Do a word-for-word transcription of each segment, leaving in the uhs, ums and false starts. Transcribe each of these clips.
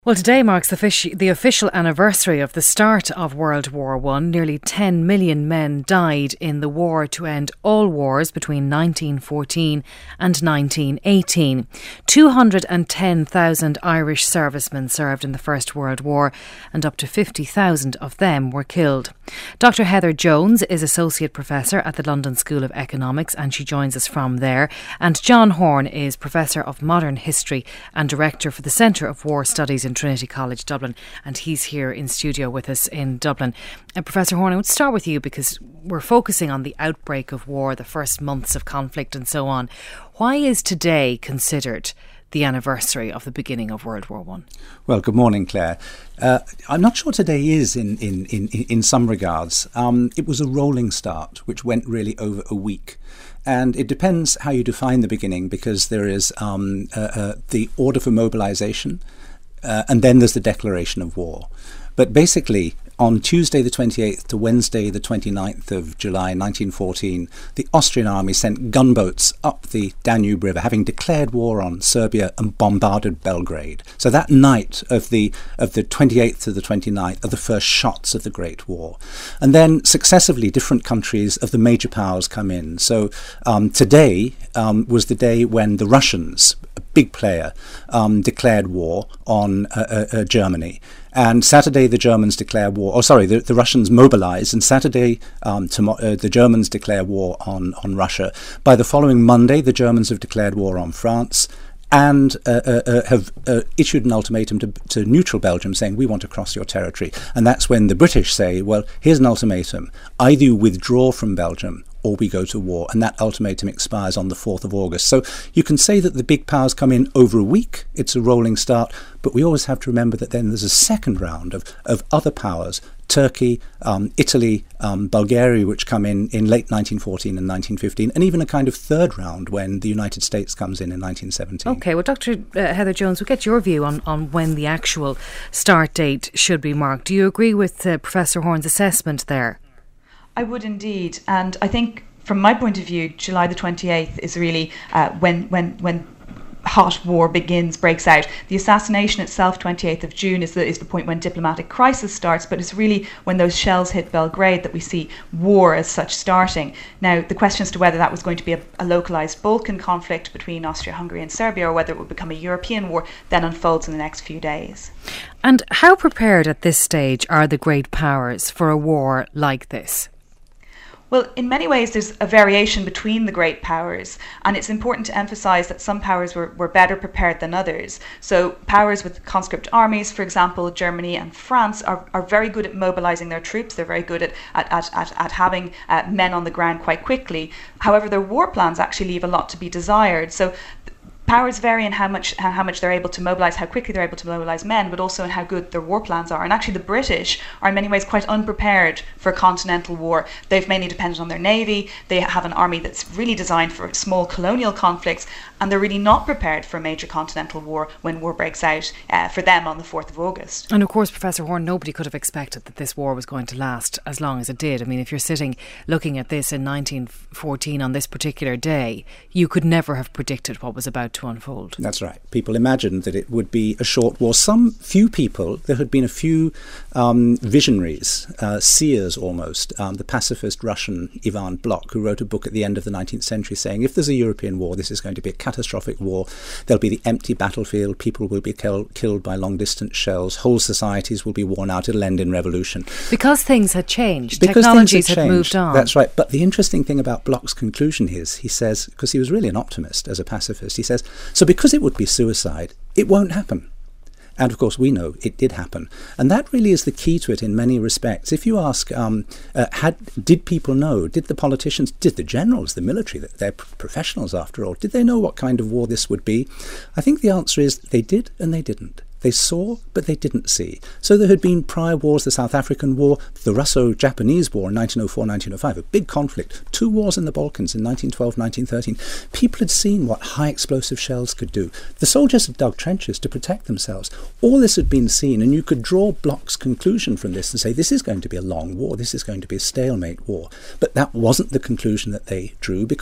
Well, today marks the, fish- the official anniversary of the start of World War One. Nearly ten million men died in the war to end all wars between nineteen fourteen and nineteen eighteen. two hundred ten thousand Irish servicemen served in the First World War, and up to fifty thousand of them were killed. Doctor Heather Jones is Associate Professor at the London School of Economics, and she joins us from there. And John Horne is Professor of Modern History and Director for the Centre of War Studies in Trinity College Dublin, and he's here in studio with us in Dublin. And Professor Horne, I would start with you because we're focusing on the outbreak of war, the first months of conflict and so on. Why is today considered the anniversary of the beginning of World War One? Well, good morning, Claire. Uh, I'm not sure today is in, in, in, in some regards. Um, it was a rolling start, which went really over a week. And it depends how you define the beginning, because there is um, uh, uh, the order for mobilization, uh, and then there's the declaration of war. But basically, on Tuesday the twenty-eighth to Wednesday the twenty-ninth of July nineteen fourteen, the Austrian army sent gunboats up the Danube River, having declared war on Serbia, and bombarded Belgrade. So that night of the of the twenty-eighth to the twenty-ninth are the first shots of the Great War. And then successively different countries of the major powers come in. So um, today um, was the day when the Russians, a big player, um, declared war on uh, uh, uh, Germany. And Saturday the Germans declare war, or sorry, the, the Russians mobilise, and Saturday um, tomo- uh, the Germans declare war on, on Russia. By the following Monday, the Germans have declared war on France, and uh, uh, uh, have uh, issued an ultimatum to, to neutral Belgium saying, we want to cross your territory. And that's when the British say, well, here's an ultimatum. Either you withdraw from Belgium or we go to war. And that ultimatum expires on the fourth of August. So you can say that the big powers come in over a week. It's a rolling start. But we always have to remember that then there's a second round of, of other powers, Turkey, um, Italy, um, Bulgaria, which come in in late nineteen fourteen and nineteen fifteen, and even a kind of third round when the United States comes in in nineteen seventeen. OK, well, Doctor Uh, Heather Jones, we'll get your view on, on when the actual start date should be marked. Do you agree with uh, Professor Horne's assessment there? I would indeed. And I think from my point of view, July the twenty-eighth is really uh, when when when hot war begins, breaks out. The assassination itself, twenty-eighth of June, is the, is the point when diplomatic crisis starts, but it's really when those shells hit Belgrade that we see war as such starting. Now, the question as to whether that was going to be a, a localised Balkan conflict between Austria-Hungary and Serbia, or whether it would become a European war, then unfolds in the next few days. And how prepared at this stage are the great powers for a war like this? Well, in many ways, there's a variation between the great powers, and it's important to emphasise that some powers were, were better prepared than others. So powers with conscript armies, for example, Germany and France, are, are very good at mobilising their troops. They're very good at, at, at, at, at having uh, men on the ground quite quickly. However, their war plans actually leave a lot to be desired. So powers vary in how much how much they're able to mobilise, how quickly they're able to mobilise men, but also in how good their war plans are. And actually the British are in many ways quite unprepared for a continental war. They've mainly depended on their navy. They have an army that's really designed for small colonial conflicts, and they're really not prepared for a major continental war when war breaks out uh, for them on the fourth of August. And of course, Professor Horne, nobody could have expected that this war was going to last as long as it did. I mean, if you're sitting looking at this in nineteen fourteen on this particular day, you could never have predicted what was about to unfold. That's right. People imagined that it would be a short war. Some few people, there had been a few um, visionaries, uh, seers almost, um, the pacifist Russian Ivan Blok, who wrote a book at the end of the nineteenth century saying, if there's a European war, this is going to be a catastrophic war. There'll be the empty battlefield. People will be kill- killed by long-distance shells. Whole societies will be worn out. It'll end in revolution. Because things had changed. Because Technologies had, had changed. moved on. That's right. But the interesting thing about Blok's conclusion is, he says, because he was really an optimist as a pacifist, he says, so because it would be suicide, it won't happen. And of course, we know it did happen. And that really is the key to it in many respects. If you ask, um, uh, had did people know, did the politicians, did the generals, the military, they're professionals after all, did they know what kind of war this would be? I think the answer is they did and they didn't. They saw, but they didn't see. So there had been prior wars, the South African War, the Russo-Japanese War in nineteen oh four nineteen oh five, a big conflict, two wars in the Balkans in nineteen twelve nineteen thirteen. People had seen what high explosive shells could do. The soldiers had dug trenches to protect themselves. All this had been seen, and you could draw Blok's conclusion from this and say, this is going to be a long war, this is going to be a stalemate war. But that wasn't the conclusion that they drew, because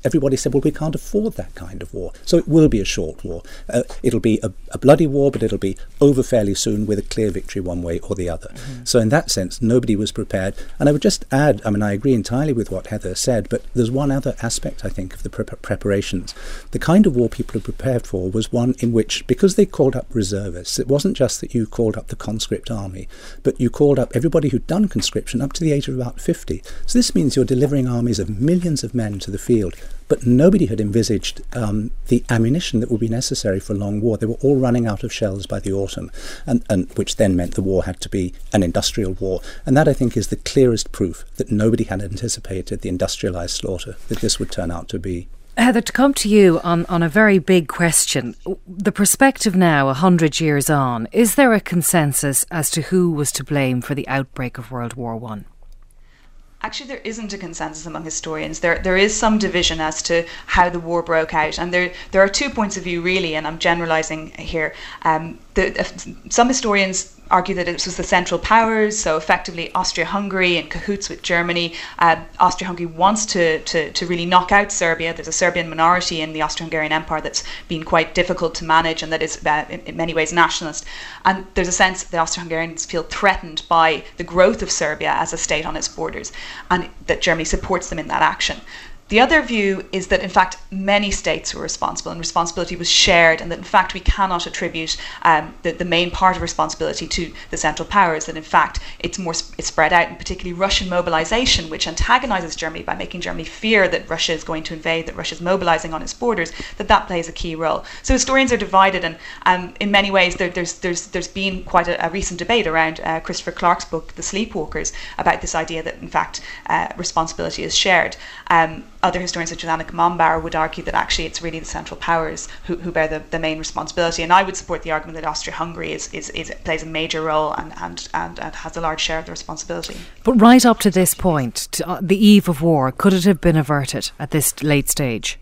everybody said, well, we can't afford that kind of war. So it will be a short war. Uh, it'll be a, a bloody war, but it'll be over fairly soon with a clear victory one way or the other. Mm-hmm. So in that sense, nobody was prepared. And I would just add, I mean, I agree entirely with what Heather said, but there's one other aspect, I think, of the pre- preparations. The kind of war people had prepared for was one in which, because they called up reservists, it wasn't just that you called up the conscript army, but you called up everybody who'd done conscription up to the age of about fifty. So this means you're delivering armies of millions of men to the field. But nobody had envisaged um, the ammunition that would be necessary for a long war. They were all running out of shells by the autumn, and, and which then meant the war had to be an industrial war. And that, I think, is the clearest proof that nobody had anticipated the industrialised slaughter that this would turn out to be. Heather, to come to you on, on a very big question, the perspective now, a hundred years on, is there a consensus as to who was to blame for the outbreak of World War One? Actually, there isn't a consensus among historians. There, there is some division as to how the war broke out, and there, there are two points of view really. And I'm generalising here. Um, the, uh, some historians argue that it was the Central Powers, so effectively Austria-Hungary in cahoots with Germany. Uh, Austria-Hungary wants to, to to really knock out Serbia. There's a Serbian minority in the Austro-Hungarian Empire that's been quite difficult to manage, and that is uh, in, in many ways nationalist. And there's a sense that the Austro-Hungarians feel threatened by the growth of Serbia as a state on its borders, and that Germany supports them in that action. The other view is that, in fact, many states were responsible, and responsibility was shared, and that, in fact, we cannot attribute um, the, the main part of responsibility to the Central Powers, that, in fact, it's more sp- it's spread out, and particularly Russian mobilization, which antagonises Germany by making Germany fear that Russia is going to invade, that Russia is mobilizing on its borders, that that plays a key role. So historians are divided, and um, in many ways there, there's, there's, there's been quite a, a recent debate around uh, Christopher Clark's book, The Sleepwalkers, about this idea that, in fact, uh, responsibility is shared. Um, Other historians such as Annika Mombauer would argue that actually it's really the Central Powers who, who bear the, the main responsibility. And I would support the argument that Austria-Hungary is, is, is plays a major role and, and, and, and has a large share of the responsibility. But right up to this point, to, uh, the eve of war, could it have been averted at this late stage?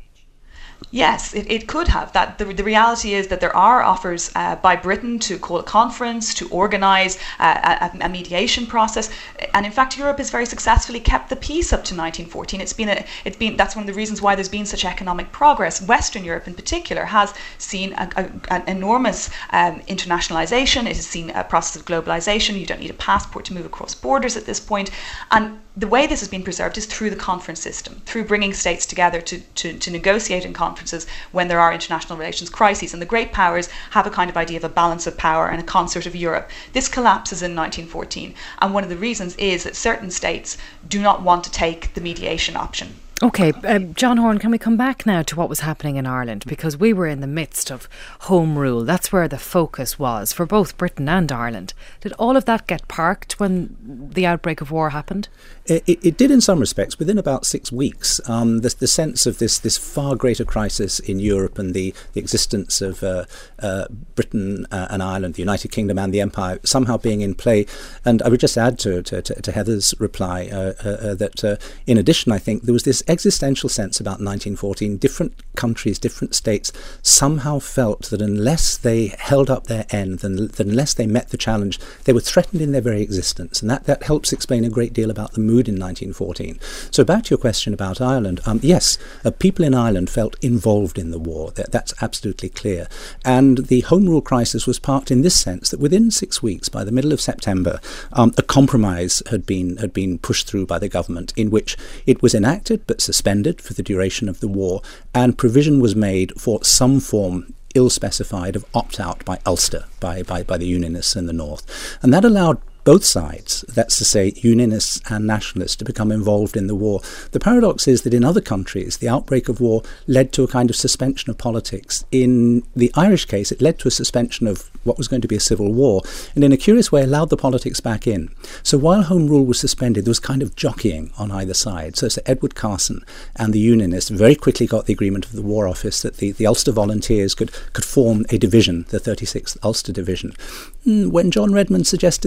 Yes, it, it could have. That the, the reality is that there are offers uh, by Britain to call a conference, to organise uh, a, a mediation process, and in fact, Europe has very successfully kept the peace up to nineteen fourteen. It's been a, it's been that's one of the reasons why there's been such economic progress. Western Europe, in particular, has seen a, a, an enormous um, internationalisation. It has seen a process of globalisation. You don't need a passport to move across borders at this point, and the way this has been preserved is through the conference system, through bringing states together to, to, to negotiate in conferences when there are international relations crises. And the great powers have a kind of idea of a balance of power and a concert of Europe. This collapses in nineteen fourteen. And one of the reasons is that certain states do not want to take the mediation option. OK, uh, John Horne, can we come back now to what was happening in Ireland? Because we were in the midst of Home Rule. That's where the focus was for both Britain and Ireland. Did all of that get parked when the outbreak of war happened? It, it, it did in some respects. Within about six weeks, um, the, the sense of this this far greater crisis in Europe and the, the existence of uh, uh, Britain uh, and Ireland, the United Kingdom and the Empire somehow being in play. And I would just add to, to, to, to Heather's reply uh, uh, uh, that uh, in addition, I think there was this existential sense about nineteen fourteen. Different countries, different states somehow felt that unless they held up their end, that unless they met the challenge, they were threatened in their very existence. And that, that helps explain a great deal about the mood in nineteen fourteen. So back to your question about Ireland. Um, yes, uh, people in Ireland felt involved in the war. That, that's absolutely clear. And the Home Rule crisis was parked in this sense that within six weeks, by the middle of September, um, a compromise had been had been pushed through by the government in which it was enacted but suspended for the duration of the war, and provision was made for some form, ill-specified, of opt-out by Ulster, by, by, by the Unionists in the north. And that allowed both sides, that's to say Unionists and Nationalists, to become involved in the war. The paradox is that in other countries, the outbreak of war led to a kind of suspension of politics. In the Irish case, it led to a suspension of what was going to be a civil war, and in a curious way allowed the politics back in. So while Home Rule was suspended, there was kind of jockeying on either side. So Sir Edward Carson and the Unionists very quickly got the agreement of the War Office that the, the Ulster Volunteers could, could form a division, the thirty-sixth Ulster Division. When John Redmond suggested the same thing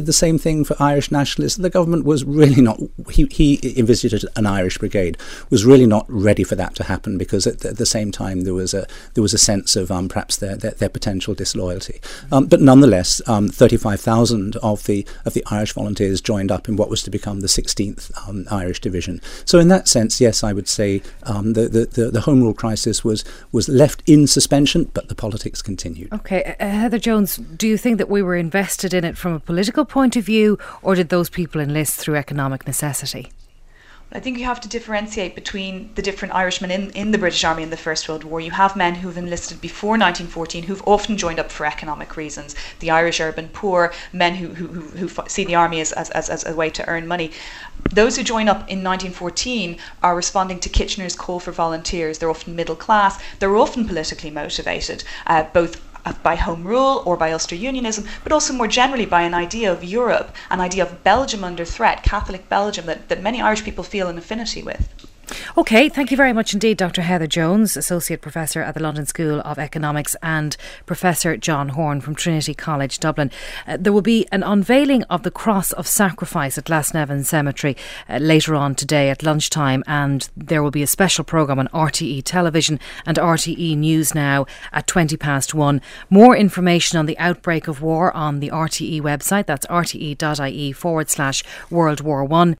thing for Irish nationalists. The government was really not, he, he envisaged an Irish brigade, was really not ready for that to happen, because at the, at the same time there was a there was a sense of um, perhaps their, their, their potential disloyalty. Um, but nonetheless, um, thirty-five thousand of the of the Irish volunteers joined up in what was to become the sixteenth um, Irish Division. So in that sense, yes, I would say um, the, the, the, the Home Rule crisis was, was left in suspension, but the politics continued. Okay, uh, Heather Jones, do you think that we were invested in it from a political point of view, or did those people enlist through economic necessity? I think you have to differentiate between the different Irishmen in, in the British Army in the First World War. You have men who've enlisted before nineteen fourteen who've often joined up for economic reasons. The Irish urban poor, men who who, who, who see the army as, as, as, as a way to earn money. Those who join up in nineteen fourteen are responding to Kitchener's call for volunteers. They're often middle class. They're often politically motivated, uh, both by Home Rule or by Ulster Unionism, but also more generally by an idea of Europe, an idea of Belgium under threat, Catholic Belgium, that, that many Irish people feel an affinity with. OK, thank you very much indeed, Doctor Heather Jones, Associate Professor at the London School of Economics, and Professor John Horne from Trinity College, Dublin. Uh, there will be an unveiling of the Cross of Sacrifice at Glasnevin Cemetery uh, later on today at lunchtime, and there will be a special programme on R T E Television and R T E News Now at twenty past one. More information on the outbreak of war on the R T E website. That's rte.ie forward slash World War One.